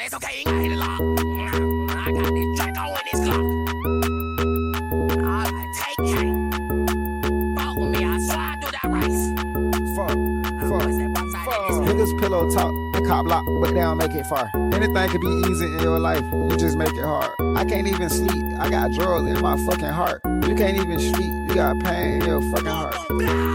it's okay, ain't got hit a lock. I got this Draco in this Glock. Alright, take it. Fuck with me, I swear I do that rice. Fuck. Niggas pillow talk and cop block, but they don't make it far. Anything could be easy in your life, you just make it hard. I can't even sleep, I got drugs in my fucking heart. You can't even sleep, you got pain in your fucking heart.